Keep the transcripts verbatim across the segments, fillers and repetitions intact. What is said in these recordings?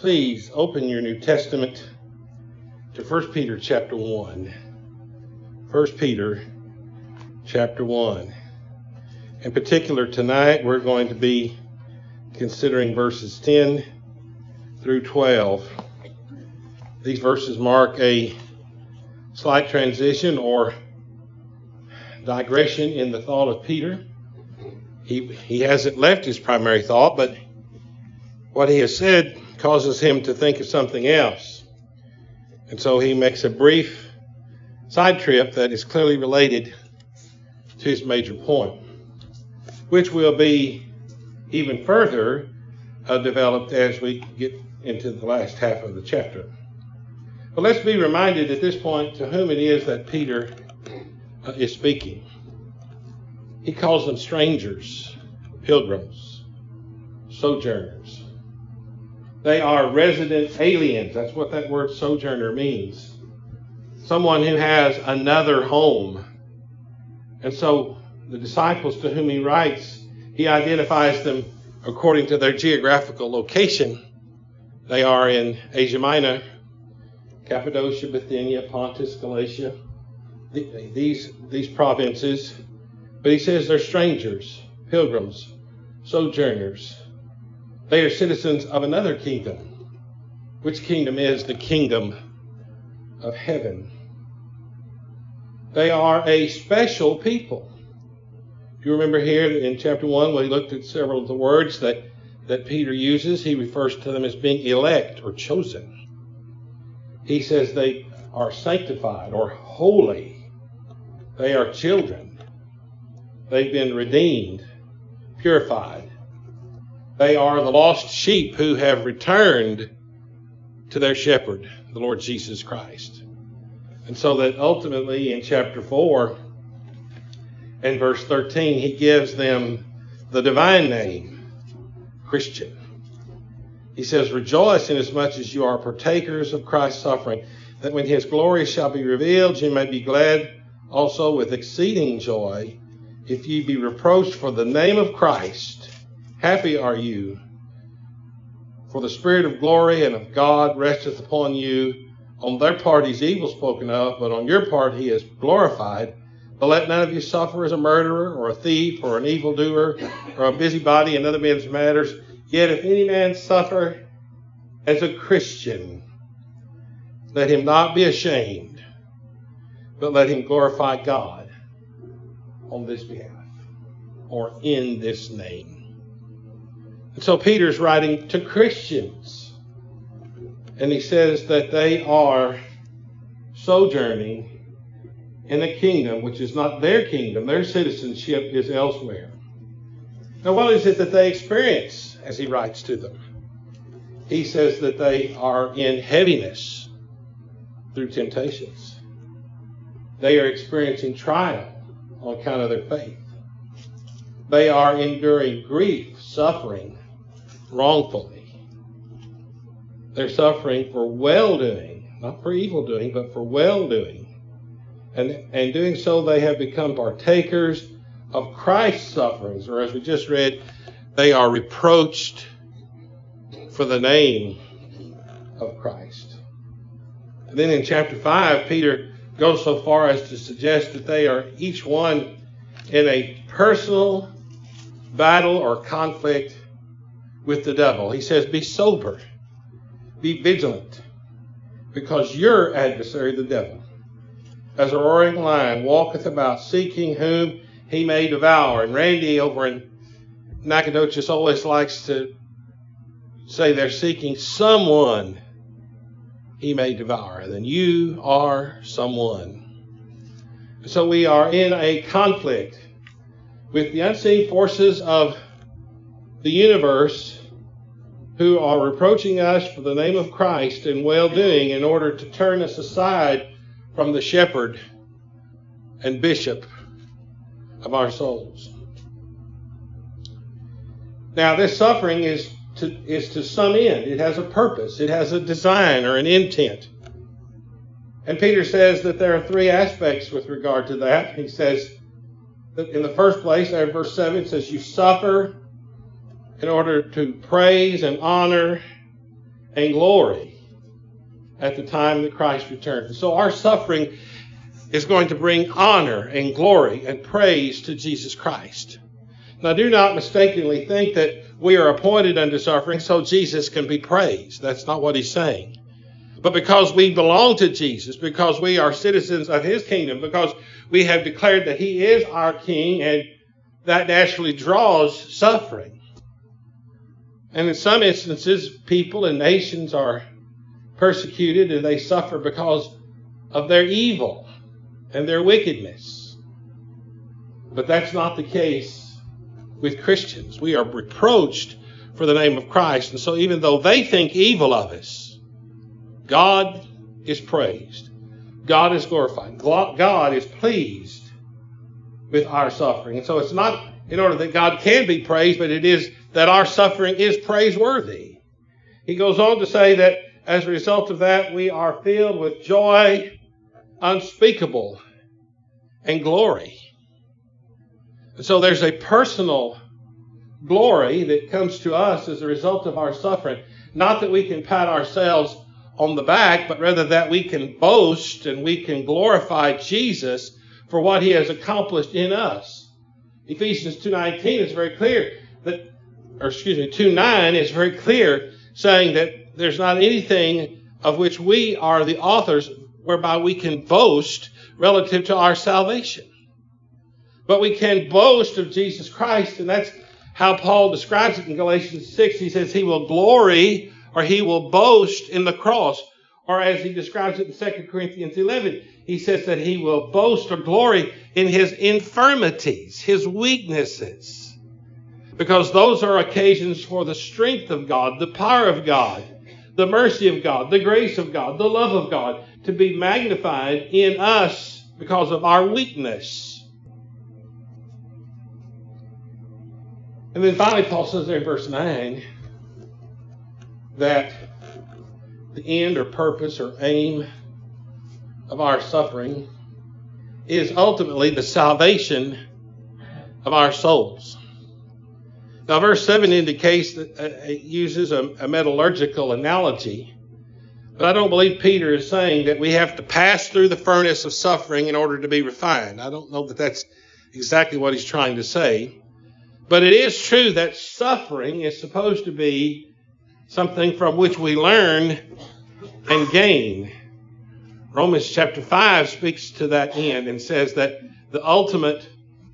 please open your New Testament to First Peter chapter one. First Peter chapter one. In particular, tonight we're going to be considering verses ten through twelve. These verses mark a slight transition or digression in the thought of Peter. He, he hasn't left his primary thought, but what he has said causes him to think of something else. And so he makes a brief side trip that is clearly related to his major point, which will be even further uh, developed as we get into the last half of the chapter. But let's be reminded at this point to whom it is that Peter uh, is speaking. He calls them strangers, pilgrims, sojourners. They are resident aliens. That's what that word sojourner means. Someone who has another home. And so the disciples to whom he writes, he identifies them according to their geographical location. They are in Asia Minor, Cappadocia, Bithynia, Pontus, Galatia, these, these provinces. But he says they're strangers, pilgrims, sojourners. They are citizens of another kingdom. Which kingdom is the kingdom of heaven? They are a special people. You remember here in chapter one, when we looked at several of the words that, that Peter uses, he refers to them as being elect or chosen. He says they are sanctified or holy. They are children. They've been redeemed, purified. They are the lost sheep who have returned to their shepherd, the Lord Jesus Christ. And so that ultimately in chapter four and verse thirteen, he gives them the divine name, Christian. He says, rejoice inasmuch as you are partakers of Christ's suffering, that when his glory shall be revealed, you may be glad also with exceeding joy, if ye be reproached for the name of Christ. Happy are you, for the Spirit of glory and of God resteth upon you. On their part he's evil spoken of, but on your part he is glorified. But let none of you suffer as a murderer, or a thief, or an evildoer, or a busybody in other men's matters. Yet if any man suffer as a Christian, let him not be ashamed, but let him glorify God on this behalf, or in this name. And so Peter's writing to Christians, and he says that they are sojourning in a kingdom which is not their kingdom. Their citizenship is elsewhere. Now, what is it that they experience as he writes to them? He says that they are in heaviness through temptations. They are experiencing trial on account of their faith. They are enduring grief, suffering, wrongfully. They're suffering for well-doing, not for evil-doing, but for well-doing. And, and doing so, they have become partakers of Christ's sufferings, or as we just read, they are reproached for the name of Christ. And then in chapter five, Peter goes so far as to suggest that they are each one in a personal battle or conflict with the devil. He says, be sober, be vigilant, because your adversary, the devil, as a roaring lion, walketh about seeking whom he may devour. And Randy over in Nacogdoches always likes to say they're seeking someone he may devour. Then you are someone. So we are in a conflict with the unseen forces of the universe who are reproaching us for the name of Christ and well-doing in order to turn us aside from the shepherd and bishop of our souls. Now, this suffering is to, is to some end. It has a purpose. It has a design or an intent. And Peter says that there are three aspects with regard to that. He says that in the first place, there in verse seven, it says, you suffer in order to praise and honor and glory at the time that Christ returns. So our suffering is going to bring honor and glory and praise to Jesus Christ. Now, do not mistakenly think that we are appointed unto suffering so Jesus can be praised. That's not what he's saying. But because we belong to Jesus, because we are citizens of his kingdom, because we have declared that he is our king, and that naturally draws suffering. And in some instances, people and nations are persecuted and they suffer because of their evil and their wickedness. But that's not the case with Christians. We are reproached for the name of Christ. And so even though they think evil of us, God is praised. God is glorified. God is pleased with our suffering. And so it's not in order that God can be praised, but it is that our suffering is praiseworthy. He goes on to say that as a result of that, we are filled with joy unspeakable and glory. And so there's a personal glory that comes to us as a result of our suffering. Not that we can pat ourselves on the back, but rather that we can boast and we can glorify Jesus for what he has accomplished in us. Ephesians two nineteen is very clear that, or excuse me, two nine is very clear, saying that there's not anything of which we are the authors whereby we can boast relative to our salvation. But we can boast of Jesus Christ, and that's how Paul describes it in Galatians six. He says he will glory, or he will boast in the cross. Or as he describes it in Second Corinthians eleven, he says that he will boast or glory in his infirmities, his weaknesses. Because those are occasions for the strength of God, the power of God, the mercy of God, the grace of God, the love of God to be magnified in us because of our weakness. And then finally, Paul says there in verse nine that the end or purpose or aim of our suffering is ultimately the salvation of our souls. Now, verse seven indicates that uh, it uses a, a metallurgical analogy, but I don't believe Peter is saying that we have to pass through the furnace of suffering in order to be refined. I don't know that that's exactly what he's trying to say. But it is true that suffering is supposed to be something from which we learn and gain. Romans chapter five speaks to that end and says that the ultimate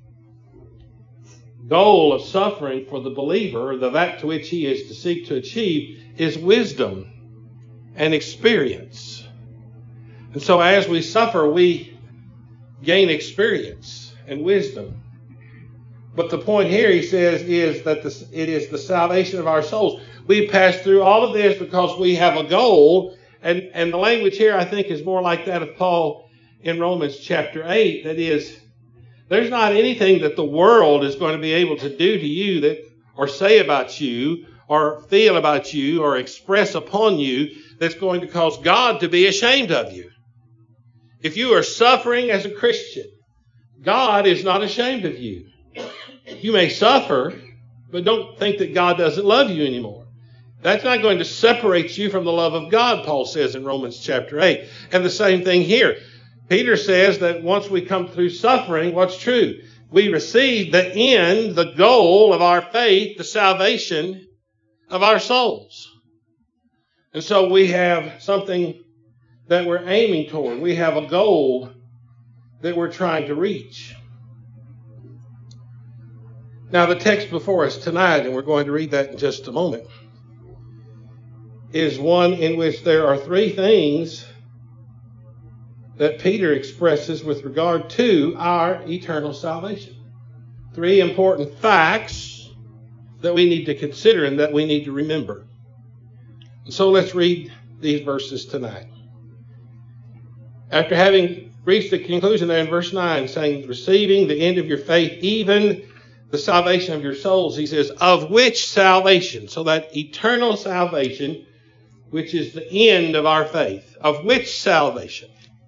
goal of suffering for the believer, the that to which he is to seek to achieve, is wisdom and experience. And so as we suffer, we gain experience and wisdom. But the point here, he says, is that this, it is the salvation of our souls. We pass through all of this because we have a goal. And, and the language here, I think, is more like that of Paul in Romans chapter eight. That is, there's not anything that the world is going to be able to do to you that, or say about you, or feel about you, or express upon you that's going to cause God to be ashamed of you. If you are suffering as a Christian, God is not ashamed of you. You may suffer, but don't think that God doesn't love you anymore. That's not going to separate you from the love of God, Paul says in Romans chapter eight. And the same thing here. Peter says that once we come through suffering, what's true? We receive the end, the goal of our faith, the salvation of our souls. And so we have something that we're aiming toward. We have a goal that we're trying to reach. Now, the text before us tonight, and we're going to read that in just a moment, is one in which there are three things that Peter expresses with regard to our eternal salvation. Three important facts that we need to consider and that we need to remember. So let's read these verses tonight. After having reached the conclusion there in verse nine, saying, receiving the end of your faith, even the salvation of your souls, he says, of which salvation? So that eternal salvation, which is the end of our faith. Of which salvation?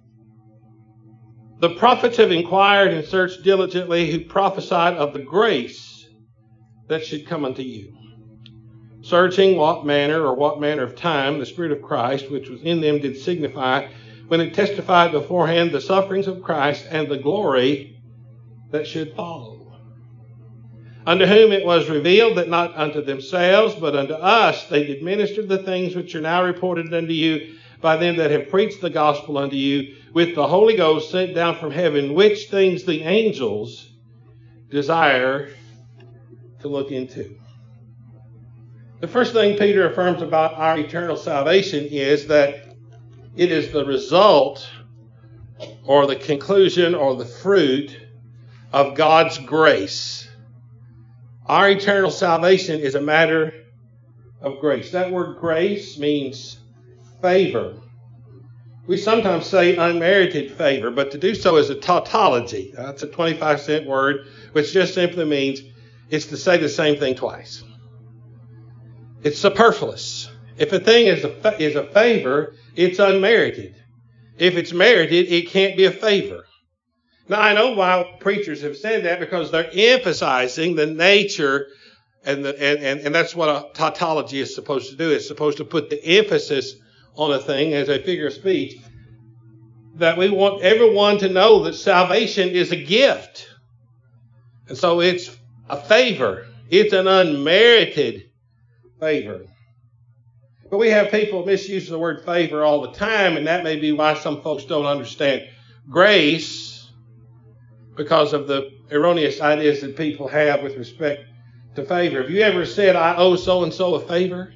The prophets have inquired and searched diligently, who prophesied of the grace that should come unto you. searching what manner or what manner of time the Spirit of Christ, which was in them, did signify, when it testified beforehand the sufferings of Christ and the glory that should follow. Unto whom it was revealed that not unto themselves, but unto us they did minister the things which are now reported unto you by them that have preached the gospel unto you, with the Holy Ghost sent down from heaven, which things the angels desire to look into. The first thing Peter affirms about our eternal salvation is that it is the result or the conclusion or the fruit of God's grace. Our eternal salvation is a matter of grace. That word grace means favor. We sometimes say unmerited favor, but to do so is a tautology. That's a twenty-five cent word, which just simply means it's to say the same thing twice. It's superfluous. If a thing is a, is a favor, it's unmerited. If it's merited, it can't be a favor. Now, I know why preachers have said that, because they're emphasizing the nature, and, the, and, and, and that's what a tautology is supposed to do. It's supposed to put the emphasis on a thing as a figure of speech, that we want everyone to know that salvation is a gift. And so it's a favor. It's an unmerited favor. But we have people misuse the word favor all the time, and that may be why some folks don't understand grace, because of the erroneous ideas that people have with respect to favor. Have you ever said, I owe so-and-so a favor?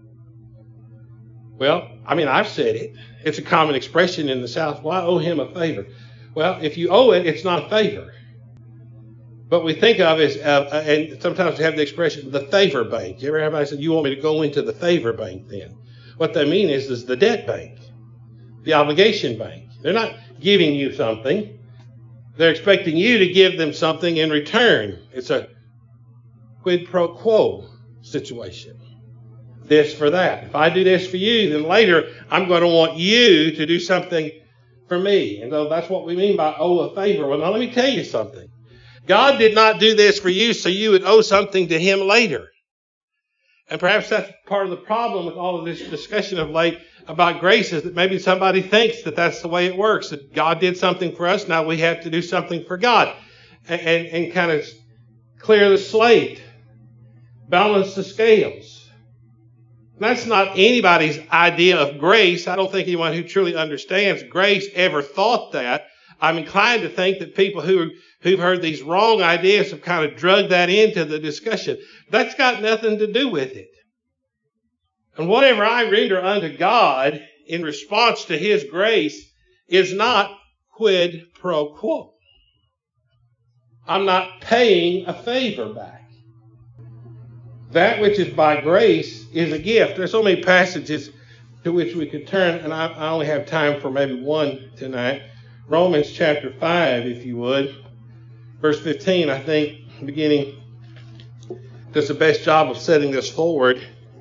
Well, I mean, I've said it. It's a common expression in the South. Well, I owe him a favor. Well, if you owe it, it's not a favor. But we think of it as, uh, and sometimes we have the expression, the favor bank. You ever have anybody say, you want me to go into the favor bank then? What they mean is, is the debt bank, the obligation bank. They're not giving you something. They're expecting you to give them something in return. It's a quid pro quo situation. This for that. If I do this for you, then later I'm going to want you to do something for me. And so that's what we mean by owe a favor. Well, now let me tell you something. God did not do this for you so you would owe something to him later. And perhaps that's part of the problem with all of this discussion of late about grace, is that maybe somebody thinks that that's the way it works, that God did something for us, now we have to do something for God. And, and, and kind of clear the slate, balance the scales. That's not anybody's idea of grace. I don't think anyone who truly understands grace ever thought that. I'm inclined to think that people who, who've heard these wrong ideas have kind of drugged that into the discussion. That's got nothing to do with it. And whatever I render unto God in response to his grace is not quid pro quo. I'm not paying a favor back. That which is by grace is a gift. There's so many passages to which we could turn, and I, I only have time for maybe one tonight. Romans chapter five, if you would. Verse fifteen, I think, beginning, does the best job of setting this forward.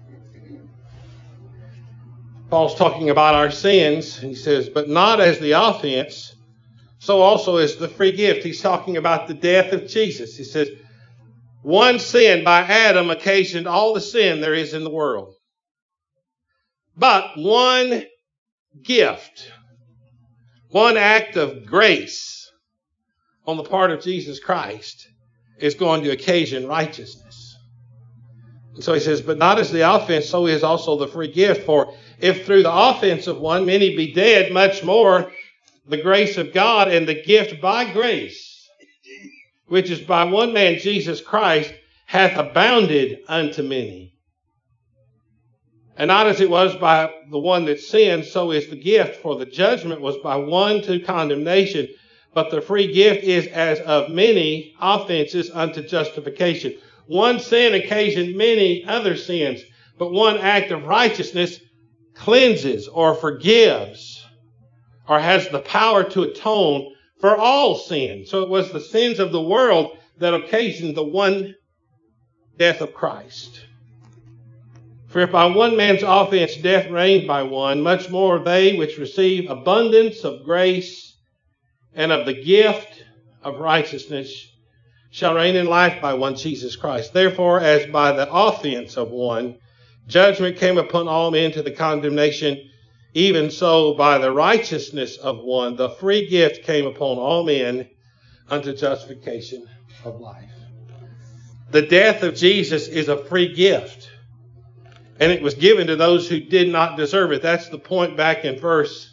Paul's talking about our sins, and he says, but not as the offense, so also is the free gift. He's talking about the death of Jesus. He says, one sin by Adam occasioned all the sin there is in the world. But one gift, one act of grace on the part of Jesus Christ is going to occasion righteousness. And so he says, but not as the offense, so is also the free gift. For if through the offense of one many be dead, much more the grace of God and the gift by grace, which is by one man, Jesus Christ, hath abounded unto many. And not as it was by the one that sinned, so is the gift. For the judgment was by one to condemnation, but the free gift is as of many offenses unto justification. One sin occasioned many other sins, but one act of righteousness cleanses or forgives or has the power to atone for all sin. So it was the sins of the world that occasioned the one death of Christ. For if by one man's offense death reigned by one, much more they which receive abundance of grace and of the gift of righteousness shall reign in life by one Jesus Christ. Therefore, as by the offense of one judgment came upon all men to the condemnation. Even so, by the righteousness of one, the free gift came upon all men unto justification of life. The death of Jesus is a free gift, and it was given to those who did not deserve it. That's the point back in verse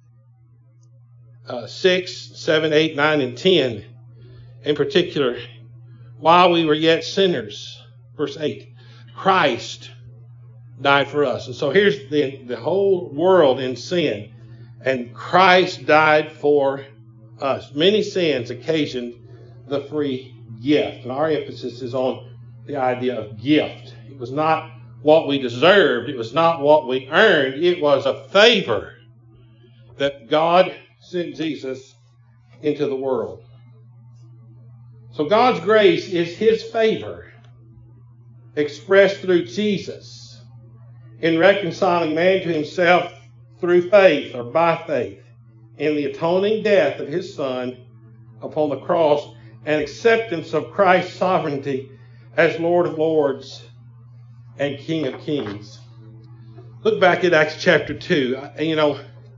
uh, six, seven, eight, nine, and ten. In particular, while we were yet sinners, verse eight, Christ died for us. And so here's the, the whole world in sin, and Christ died for us. Many sins occasioned the free gift, and our emphasis is on the idea of gift. It was not what we deserved. It was not what we earned. It was a favor that God sent Jesus into the world. So God's grace is his favor expressed through Jesus in reconciling man to himself through faith or by faith in the atoning death of his Son upon the cross and acceptance of Christ's sovereignty as Lord of Lords and King of Kings. Look back at Acts chapter two. You know,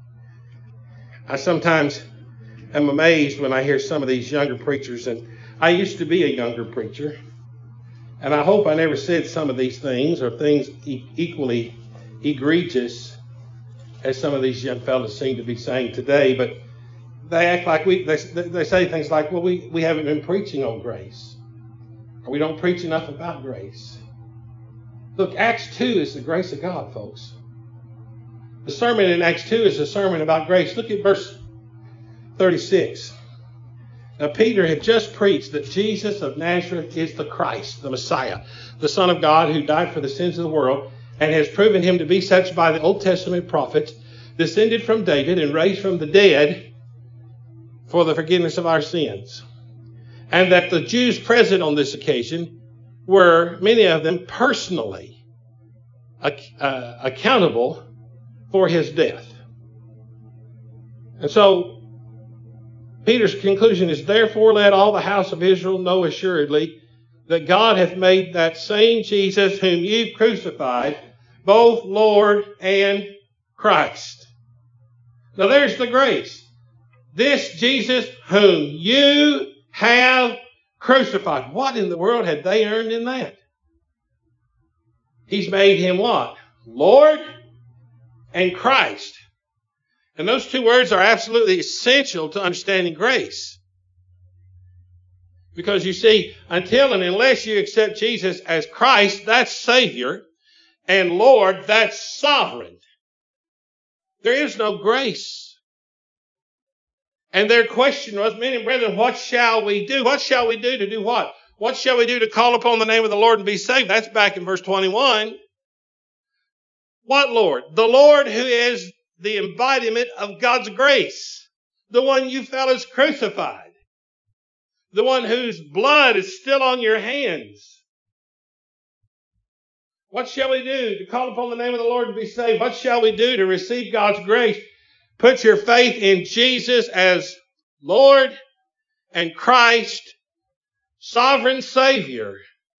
I sometimes am amazed when I hear some of these younger preachers, and I used to be a younger preacher, and I hope I never said some of these things or things e- equally egregious as some of these young fellas seem to be saying today, but they act like we, they, they say things like, well, we, we haven't been preaching on grace, or we don't preach enough about grace. Look, Acts two is the grace of God, folks. The sermon in Acts two is a sermon about grace. Look at verse thirty-six. Now, Peter had just preached that Jesus of Nazareth is the Christ, the Messiah, the Son of God who died for the sins of the world, and has proven him to be such by the Old Testament prophets, descended from David and raised from the dead for the forgiveness of our sins. And that the Jews present on this occasion were, many of them, personally uh, accountable for his death. And so Peter's conclusion is, therefore let all the house of Israel know assuredly that God hath made that same Jesus whom you crucified, both Lord and Christ. Now there's the grace. This Jesus whom you have crucified. What in the world had they earned in that? He's made him what? Lord and Christ. And those two words are absolutely essential to understanding grace. Because you see, until and unless you accept Jesus as Christ, that's Savior, and Lord, that's sovereign, there is no grace. And their question was, men and brethren, what shall we do? What shall we do to do what? What shall we do to call upon the name of the Lord and be saved? That's back in verse twenty-one. What Lord? The Lord who is the embodiment of God's grace. The one you fellas crucified. The one whose blood is still on your hands. What shall we do to call upon the name of the Lord and be saved? What shall we do to receive God's grace? Put your faith in Jesus as Lord and Christ, sovereign Savior.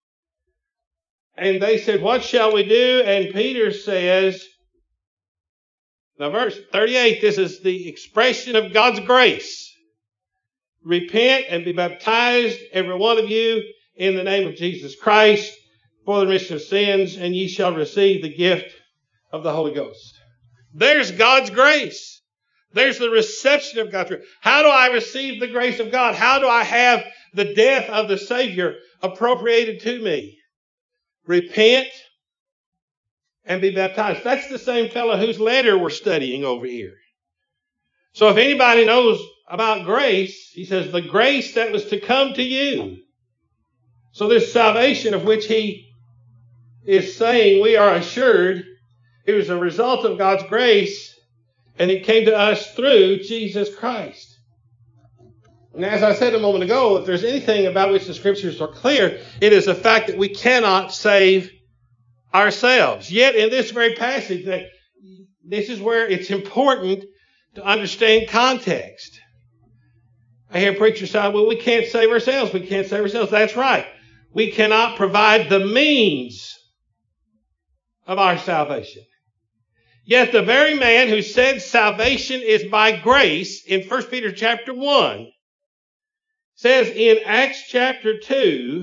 And they said, what shall we do? And Peter says, now verse thirty-eight, this is the expression of God's grace. Repent and be baptized, every one of you, in the name of Jesus Christ, for the remission of sins, and ye shall receive the gift of the Holy Ghost. There's God's grace. There's the reception of God's grace. How do I receive the grace of God? How do I have the death of the Savior appropriated to me? Repent and be baptized. That's the same fellow whose letter we're studying over here. So if anybody knows about grace, he says, the grace that was to come to you. So this salvation of which he is saying we are assured, it was a result of God's grace, and it came to us through Jesus Christ. And as I said a moment ago, if there's anything about which the Scriptures are clear, it is the fact that we cannot save ourselves. Yet in this very passage, that this is where it's important to understand context. I hear preachers say, well, we can't save ourselves. We can't save ourselves. That's right. We cannot provide the means of our salvation. Yet the very man who said salvation is by grace in First Peter chapter one says in Acts chapter two,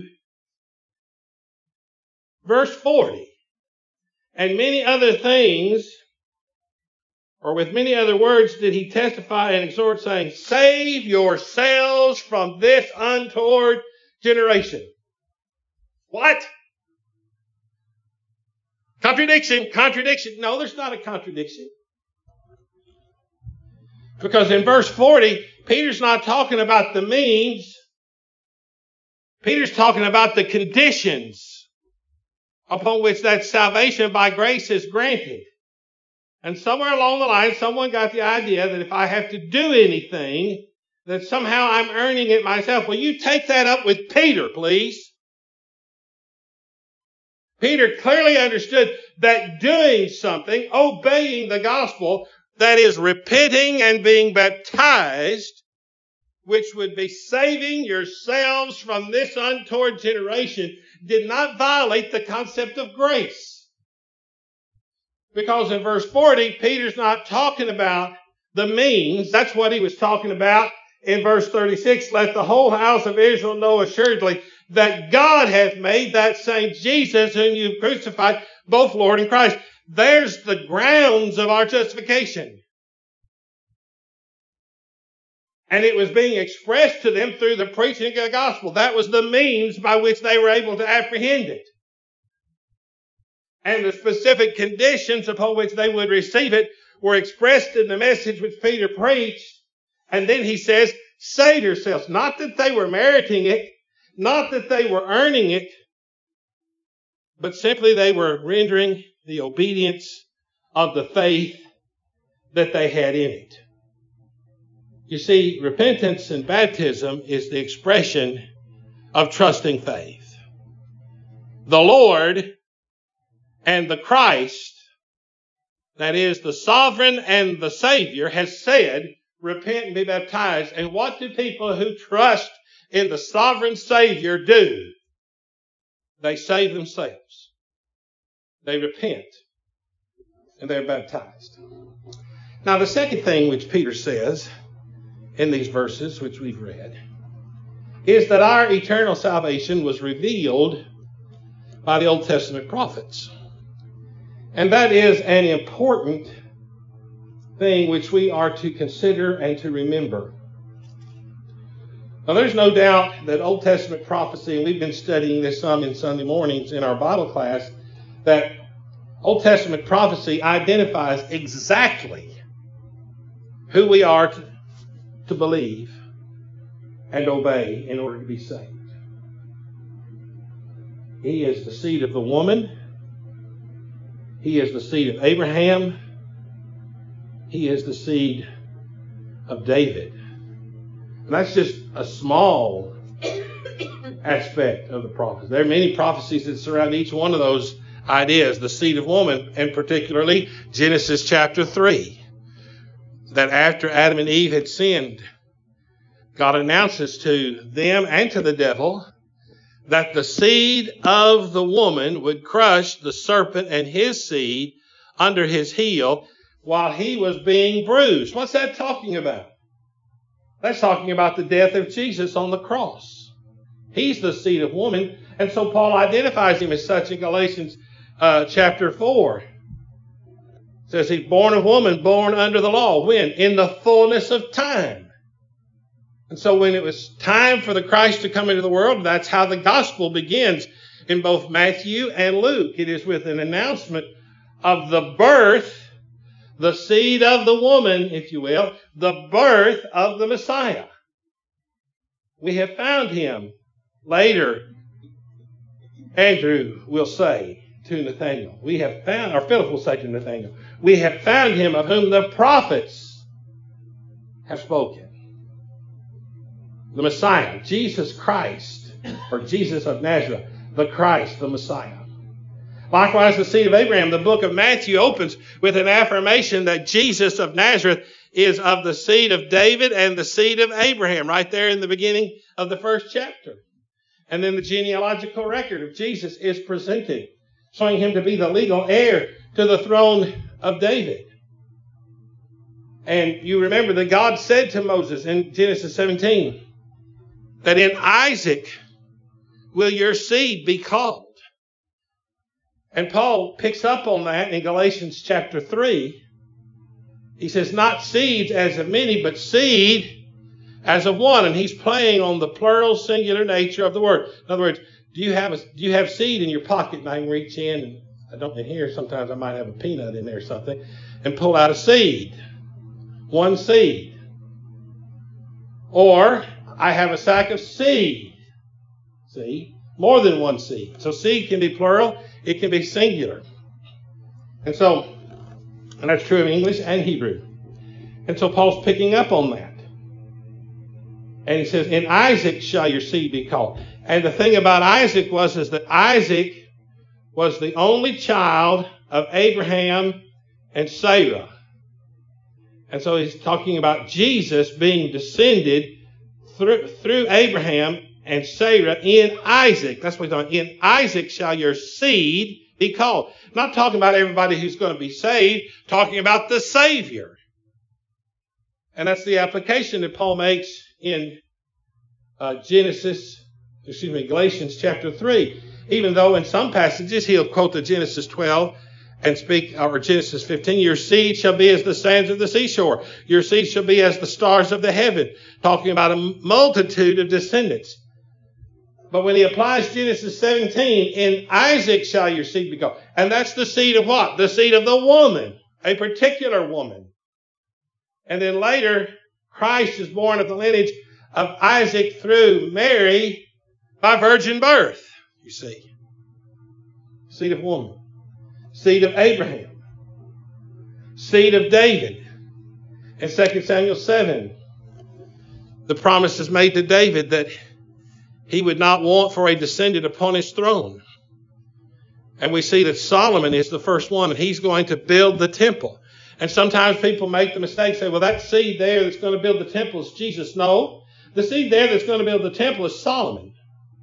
verse forty, and many other things, or with many other words did he testify and exhort, saying, save yourselves from this untoward generation. What? Contradiction, contradiction. No, there's not a contradiction. Because in verse forty, Peter's not talking about the means. Peter's talking about the conditions upon which that salvation by grace is granted. And somewhere along the line, someone got the idea that if I have to do anything, that somehow I'm earning it myself. Will you take that up with Peter, please? Peter clearly understood that doing something, obeying the gospel, that is repenting and being baptized, which would be saving yourselves from this untoward generation, did not violate the concept of grace. Because in verse forty, Peter's not talking about the means. That's what he was talking about in verse thirty-six. Let the whole house of Israel know assuredly that God hath made that same Jesus whom you crucified, both Lord and Christ. There's the grounds of our justification. And it was being expressed to them through the preaching of the gospel. That was the means by which they were able to apprehend it. And the specific conditions upon which they would receive it were expressed in the message which Peter preached. And then he says, save yourselves. Not that they were meriting it, not that they were earning it, but simply they were rendering the obedience of the faith that they had in it. You see, repentance and baptism is the expression of trusting faith. The Lord and the Christ, that is the sovereign and the Savior, has said, repent and be baptized. And what do people who trust in the sovereign Savior do? They save themselves. They repent and they're baptized. Now, the second thing which Peter says in these verses which we've read is that our eternal salvation was revealed by the Old Testament prophets. And that is an important thing which we are to consider and to remember. Now, there's no doubt that Old Testament prophecy, and we've been studying this some in Sunday mornings in our Bible class, that Old Testament prophecy identifies exactly who we are to, to believe and obey in order to be saved. He is the seed of the woman. He is the seed of Abraham. He is the seed of David. And that's just a small aspect of the prophecy. There are many prophecies that surround each one of those ideas. The seed of woman, and particularly Genesis chapter three. That after Adam and Eve had sinned, God announces to them and to the devil that the seed of the woman would crush the serpent and his seed under his heel while he was being bruised. What's that talking about? That's talking about the death of Jesus on the cross. He's the seed of woman. And so Paul identifies him as such in Galatians uh, chapter four. It says he's born of woman, born under the law. When? In the fullness of time. And so when it was time for the Christ to come into the world, that's how the gospel begins in both Matthew and Luke. It is with an announcement of the birth, the seed of the woman, if you will, the birth of the Messiah. We have found him. Later, Andrew will say to Nathanael, we have found, or Philip will say to Nathanael, we have found him of whom the prophets have spoken. The Messiah, Jesus Christ, or Jesus of Nazareth, the Christ, the Messiah. Likewise, the seed of Abraham. The book of Matthew opens with an affirmation that Jesus of Nazareth is of the seed of David and the seed of Abraham, right there in the beginning of the first chapter. And then the genealogical record of Jesus is presented. showing him to be the legal heir to the throne of David. And you remember that God said to Moses in Genesis seventeen that in Isaac will your seed be called. And Paul picks up on that in Galatians chapter three. He says, not seeds as of many, but seed as of one. And he's playing on the plural singular nature of the word. In other words, do you have a, do you have seed in your pocket? And I can reach in, and I don't in here, sometimes I might have a peanut in there or something, and pull out a seed. One seed. Or I have a sack of seed. See? More than one seed. So seed can be plural. It can be singular. And so, and that's true of English and Hebrew. And so Paul's picking up on that. And he says, in Isaac shall your seed be called. And the thing about Isaac was is that Isaac was the only child of Abraham and Sarah. And so he's talking about Jesus being descended through, through Abraham and Sarah in Isaac. That's what he's talking about. In Isaac shall your seed be called. Not talking about everybody who's going to be saved, talking about the Savior. And that's the application that Paul makes in uh, Genesis, excuse me, Galatians chapter three. Even though in some passages he'll quote the Genesis twelve and speak, or Genesis fifteen, your seed shall be as the sands of the seashore. Your seed shall be as the stars of the heaven. Talking about a multitude of descendants. But when he applies Genesis seventeen, in Isaac shall your seed be called. And that's the seed of what? The seed of the woman. A particular woman. And then later, Christ is born of the lineage of Isaac through Mary by virgin birth. You see. Seed of woman. Seed of Abraham. Seed of David. In Second Samuel seven, the promise is made to David that he would not want for a descendant upon his throne. And we see that Solomon is the first one, and he's going to build the temple. And sometimes people make the mistake, say, well, that seed there that's going to build the temple is Jesus. No, the seed there that's going to build the temple is Solomon.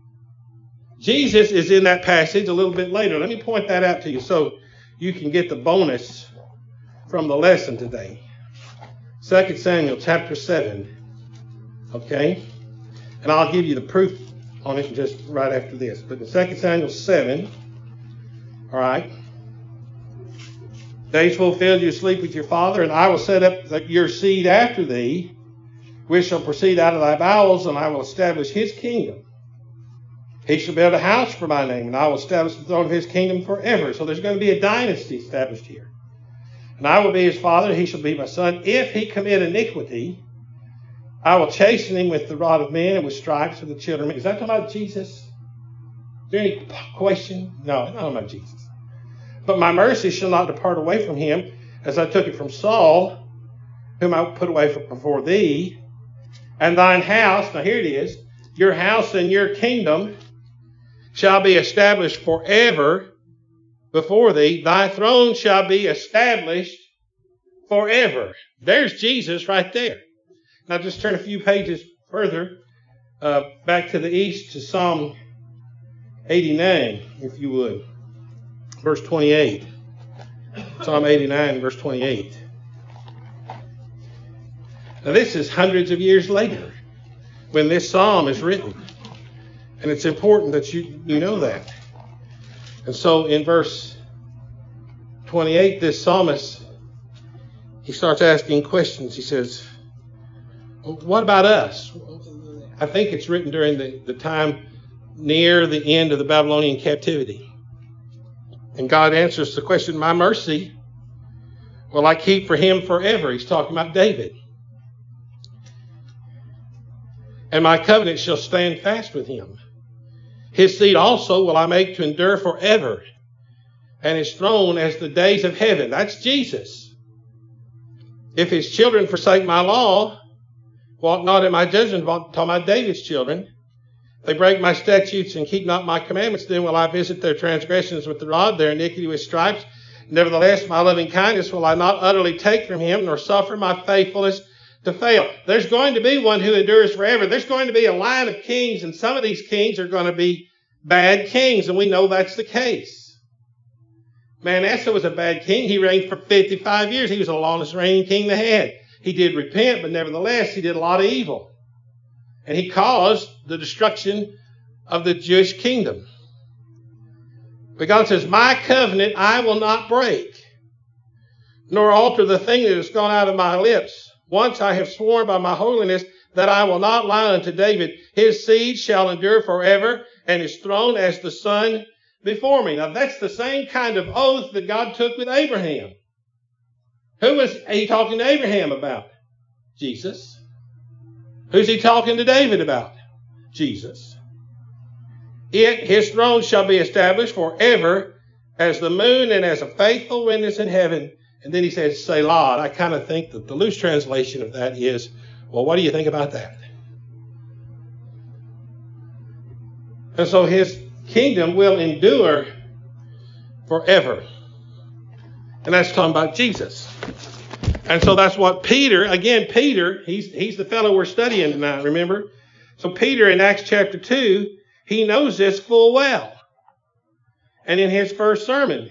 Jesus is in that passage a little bit later. Let me point that out to you so you can get the bonus from the lesson today. Second Samuel chapter seven. Okay? And I'll give you the proof on it just right after this. But in Second Samuel seven, all right, days fulfilled, you sleep with your father, and I will set up your seed after thee, which shall proceed out of thy bowels, and I will establish his kingdom. He shall build a house for my name, and I will establish the throne of his kingdom forever. So there's going to be a dynasty established here. And I will be his father, and he shall be my son. If he commit iniquity, I will chasten him with the rod of men and with stripes of the children. Is that talking about Jesus? Is there any question? No, it's not talking about Jesus. But my mercy shall not depart away from him, as I took it from Saul, whom I put away from before thee. And thine house, now here it is, your house and your kingdom shall be established forever before thee. Thy throne shall be established forever. There's Jesus right there. Now just turn a few pages further, uh, back to the east to Psalm eighty-nine, if you would. Verse twenty-eight. Psalm eighty-nine, verse twenty-eight. Now this is hundreds of years later when this psalm is written. And it's important that you, you know that. And so in verse twenty-eight, this psalmist, he starts asking questions. He says, what about us? I think it's written during the, the time near the end of the Babylonian captivity. And God answers the question, my mercy will I keep for him forever. He's talking about David. And my covenant shall stand fast with him. His seed also will I make to endure forever, and his throne as the days of heaven. That's Jesus. If his children forsake my law, walk not in my judgment, talking about David's children, they break my statutes and keep not my commandments, then will I visit their transgressions with the rod, their iniquity with stripes. Nevertheless, my loving kindness will I not utterly take from him, nor suffer my faithfulness to fail. There's going to be one who endures forever. There's going to be a line of kings, and some of these kings are going to be bad kings, and we know that's the case. Manasseh was a bad king. He reigned for fifty-five years. He was the longest reigning king they had. He did repent, but nevertheless, he did a lot of evil. And he caused the destruction of the Jewish kingdom. But God says, my covenant I will not break, nor alter the thing that has gone out of my lips. Once I have sworn by my holiness that I will not lie unto David. His seed shall endure forever, and his throne as the sun before me. Now that's the same kind of oath that God took with Abraham. Who was he talking to Abraham about? Jesus. Who's he talking to David about? Jesus. It, his throne shall be established forever as the moon and as a faithful witness in heaven. And then he says, Selah. I kind of think that the loose translation of that is, well, what do you think about that? And so his kingdom will endure forever. And that's talking about Jesus. And so that's what Peter, again, Peter, he's, he's the fellow we're studying tonight, remember? So Peter in Acts chapter two, he knows this full well. And in his first sermon,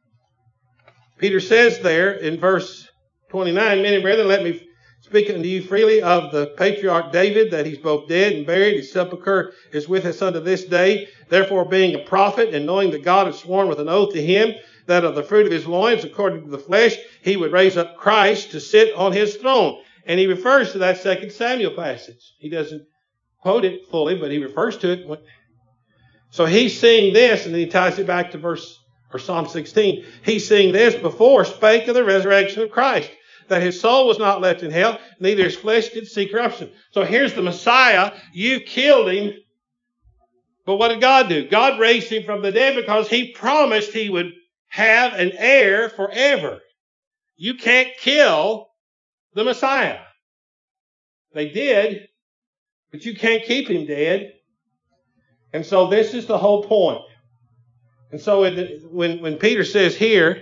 Peter says there in verse twenty-nine, men and brethren, let me speak unto you freely of the patriarch David, that he's both dead and buried. His sepulchre is with us unto this day. Therefore, being a prophet, and knowing that God had sworn with an oath to him, that of the fruit of his loins, according to the flesh, he would raise up Christ to sit on his throne. And he refers to that Second Samuel passage. He doesn't quote it fully, but he refers to it. So he's seeing this, and then he ties it back to verse or Psalm sixteen. He's seeing this before spake of the resurrection of Christ, that his soul was not left in hell, neither his flesh did see corruption. So here's the Messiah. You killed him. But what did God do? God raised him from the dead because he promised he would have an heir forever. You can't kill the Messiah. They did, but you can't keep him dead. And so this is the whole point. And so it, when, when Peter says here,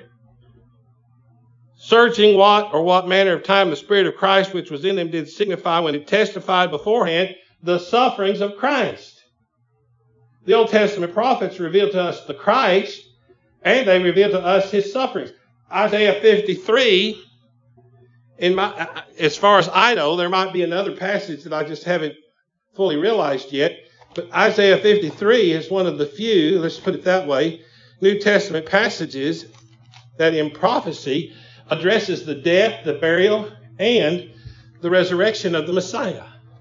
searching what or what manner of time the Spirit of Christ which was in them did signify when it testified beforehand the sufferings of Christ. The Old Testament prophets revealed to us the Christ, and they revealed to us his sufferings. Isaiah fifty-three, in my, as far as I know, there might be another passage that I just haven't fully realized yet, but Isaiah fifty-three is one of the few, let's put it that way, New Testament passages that in prophecy addresses the death, the burial, and the resurrection of the Messiah.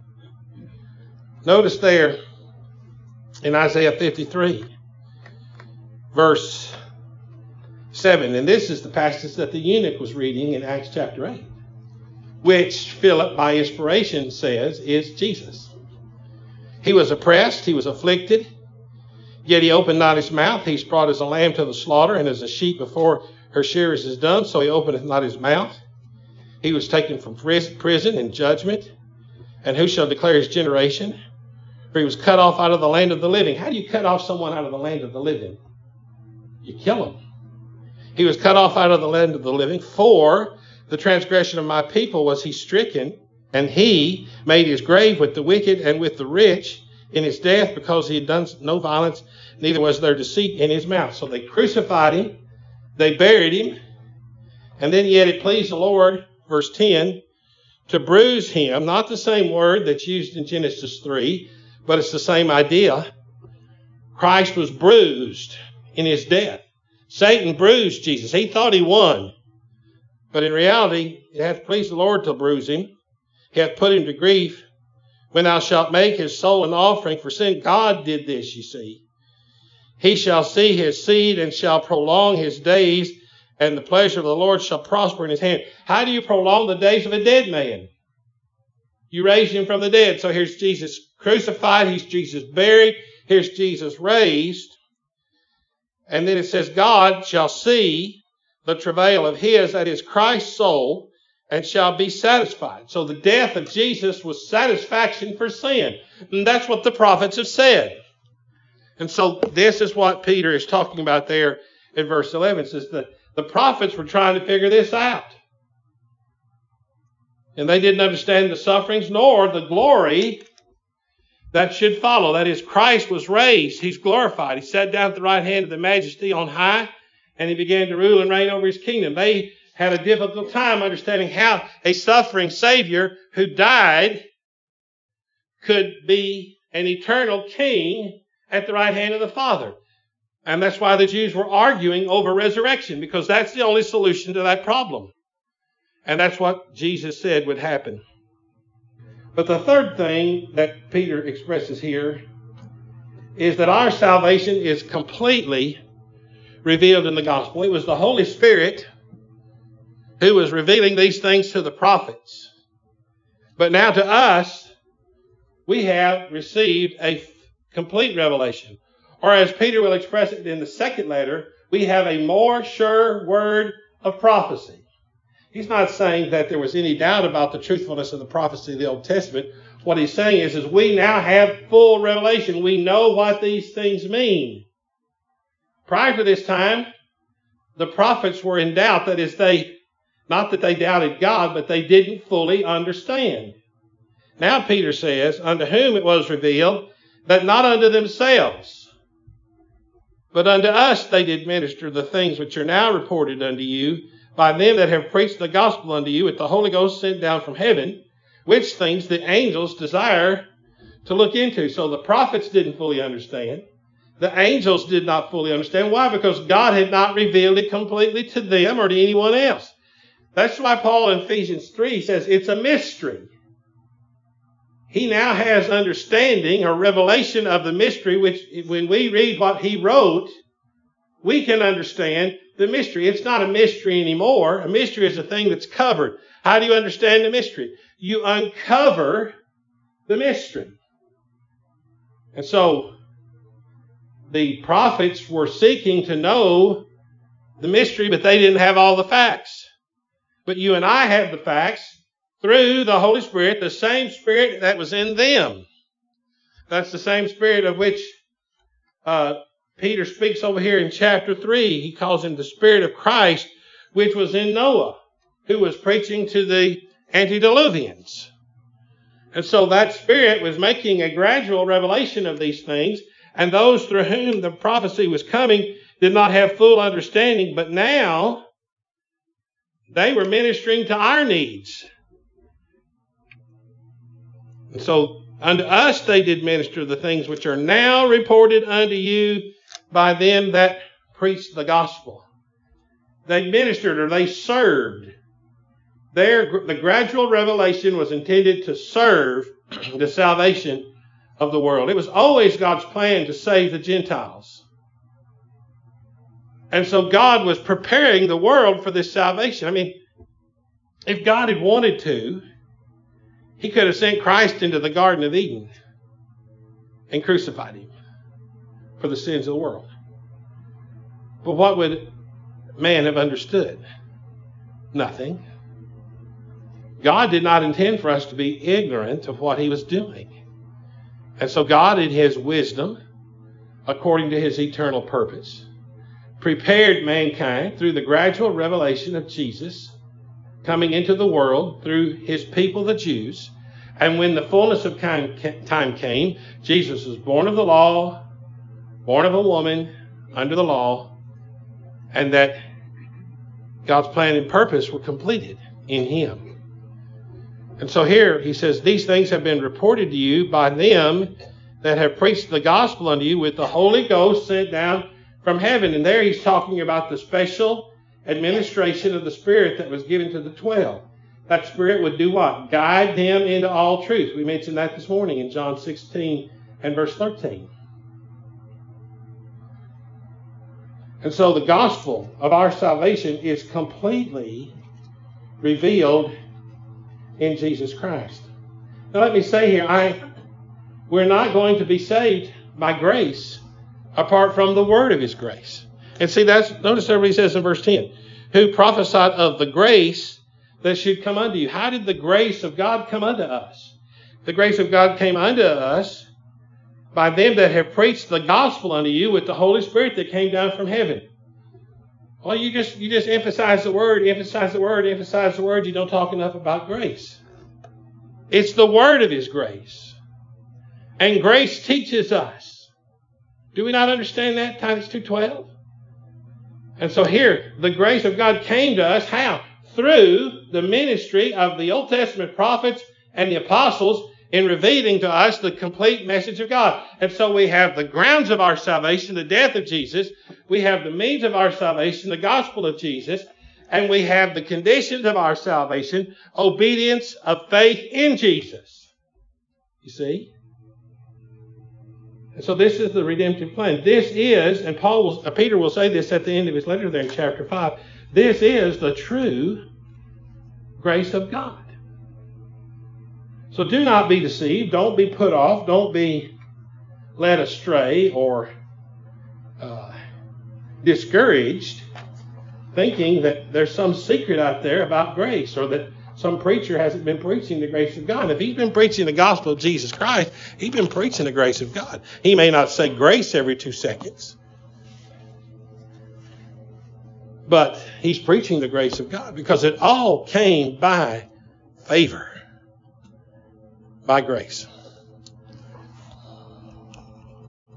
Notice there in Isaiah fifty-three, verse seven, and this is the passage that the eunuch was reading in Acts chapter eight, which Philip, by inspiration, says is Jesus. He was oppressed, he was afflicted, yet he opened not his mouth. He's brought as a lamb to the slaughter, and as a sheep before her shearers is dumb, so he openeth not his mouth. He was taken from prison in judgment, and who shall declare his generation? For he was cut off out of the land of the living. How do you cut off someone out of the land of the living? You kill him. He was cut off out of the land of the living. For the transgression of my people was he stricken, and he made his grave with the wicked and with the rich in his death, because he had done no violence, neither was there deceit in his mouth. So they crucified him, they buried him, and then yet it pleased the Lord, verse ten, to bruise him. Not the same word that's used in Genesis three, but it's the same idea. Christ was bruised in his death. Satan bruised Jesus. He thought he won. But in reality, it hath pleased the Lord to bruise him. He hath put him to grief. When thou shalt make his soul an offering for sin. God did this, you see. He shall see his seed and shall prolong his days, and the pleasure of the Lord shall prosper in his hand. How do you prolong the days of a dead man? You raise him from the dead. So here's Jesus crucified. Here's Jesus buried. Here's Jesus raised. And then it says, God shall see the travail of his, that is Christ's soul, and shall be satisfied. So the death of Jesus was satisfaction for sin. And that's what the prophets have said. And so this is what Peter is talking about there in verse eleven. It says that the prophets were trying to figure this out. And they didn't understand the sufferings nor the glory that should follow. That is, Christ was raised. He's glorified. He sat down at the right hand of the Majesty on high. and he began to rule and reign over his kingdom. They had a difficult time understanding how a suffering Savior who died could be an eternal king at the right hand of the Father. And that's why the Jews were arguing over resurrection, because that's the only solution to that problem. And that's what Jesus said would happen. But the third thing that Peter expresses here is that our salvation is completely revealed in the gospel. It was the Holy Spirit who was revealing these things to the prophets. But now to us, we have received a complete revelation. Or as Peter will express it in the second letter, we have a more sure word of prophecy. He's not saying that there was any doubt about the truthfulness of the prophecy of the Old Testament. What he's saying is, is we now have full revelation. We know what these things mean. Prior to this time, the prophets were in doubt. That is, they, not that they doubted God, but they didn't fully understand. Now Peter says, unto whom it was revealed, that not unto themselves, but unto us they did minister the things which are now reported unto you by them that have preached the gospel unto you with the Holy Ghost sent down from heaven, which things the angels desire to look into. So the prophets didn't fully understand. The angels did not fully understand. Why? Because God had not revealed it completely to them or to anyone else. That's why Paul in Ephesians three says it's a mystery. He now has understanding or revelation of the mystery, which when we read what he wrote, we can understand the mystery. It's not a mystery anymore. A mystery is a thing that's covered. How do you understand the mystery? You uncover the mystery. And so the prophets were seeking to know the mystery, but they didn't have all the facts. But you and I have the facts through the Holy Spirit, the same Spirit that was in them. That's the same Spirit of which uh, Peter speaks over here in chapter three. He calls him the Spirit of Christ, which was in Noah, who was preaching to the antediluvians. And so that Spirit was making a gradual revelation of these things, and those through whom the prophecy was coming did not have full understanding, but now they were ministering to our needs. And so unto us they did minister the things which are now reported unto you by them that preached the gospel. They ministered, or they served. Their, the gradual revelation was intended to serve the salvation of the world. It was always God's plan to save the Gentiles. And so God was preparing the world for this salvation. I mean, if God had wanted to, he could have sent Christ into the Garden of Eden and crucified him for the sins of the world. But what would man have understood? Nothing. God did not intend for us to be ignorant of what he was doing. And so God, in his wisdom, according to his eternal purpose, prepared mankind through the gradual revelation of Jesus coming into the world through his people, the Jews. And when the fullness of time came, Jesus was born of the law, born of a woman under the law, and that God's plan and purpose were completed in him. And so here he says, these things have been reported to you by them that have preached the gospel unto you with the Holy Ghost sent down from heaven. And there he's talking about the special administration of the Spirit that was given to the twelve. That Spirit would do what? Guide them into all truth. We mentioned that this morning in John sixteen and verse thirteen. And so the gospel of our salvation is completely revealed in Jesus Christ. Now let me say here, I we're not going to be saved by grace apart from the word of his grace. And see, that's notice what he says in verse ten. Who prophesied of the grace that should come unto you. How did the grace of God come unto us? The grace of God came unto us by them that have preached the gospel unto you with the Holy Spirit that came down from heaven. Well, you just you just emphasize the word, emphasize the word, emphasize the word. You don't talk enough about grace. It's the word of his grace. And grace teaches us. Do we not understand that? Titus two twelve. And so here, the grace of God came to us. How? Through the ministry of the Old Testament prophets and the apostles in revealing to us the complete message of God. And so we have the grounds of our salvation, the death of Jesus. We have the means of our salvation, the gospel of Jesus. And we have the conditions of our salvation, obedience of faith in Jesus. You see? And so this is the redemptive plan. This is, and Paul will, uh, Peter will say this at the end of his letter there in chapter five, this is the true grace of God. So do not be deceived. Don't be put off. Don't be led astray or uh, discouraged, thinking that there's some secret out there about grace, or that some preacher hasn't been preaching the grace of God. And if he's been preaching the gospel of Jesus Christ, he's been preaching the grace of God. He may not say grace every two seconds, but he's preaching the grace of God, because it all came by favor, by grace.